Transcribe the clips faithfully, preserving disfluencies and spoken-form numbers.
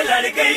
लड़ गई।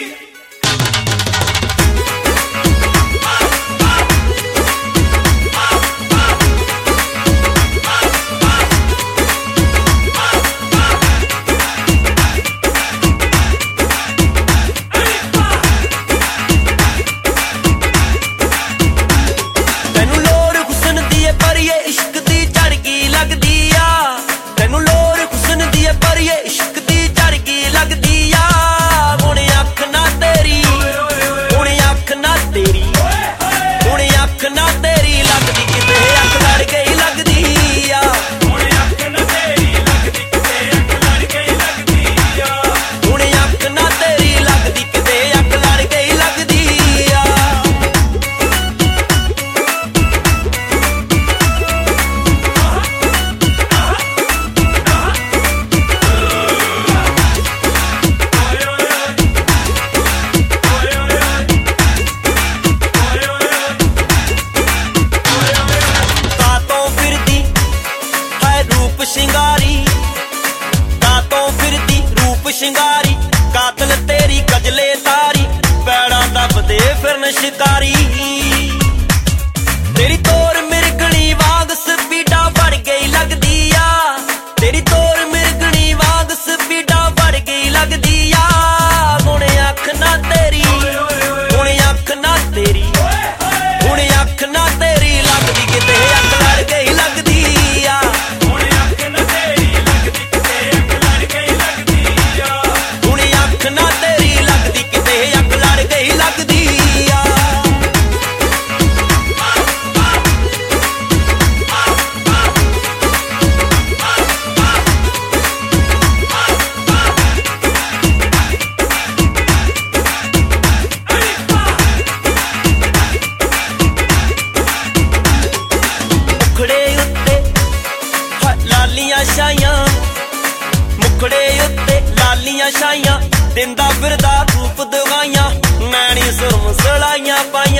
शिंगारी कातों फिरदी रूप शिंगारी कातल तेरी कजले तारी पैड़ा दबदे फिरन शिकारी तेरी तोर मिर्गनी वाग स्पीडा बढ़ गई लगदी आ तेरी तोर मिर्गनी वाग स्पीडा बढ़ गई लगदी आ हुण अख ना तेरी हुण अख ना तेरी हुण अख ना तेरी लगदी किते अख लड़ गई लगदी आ मुखड़े उत्ते लालियां छाइयां दिंदा फिरदा धूप दवाइयां नैनी सुरम सलाइयां पाइयां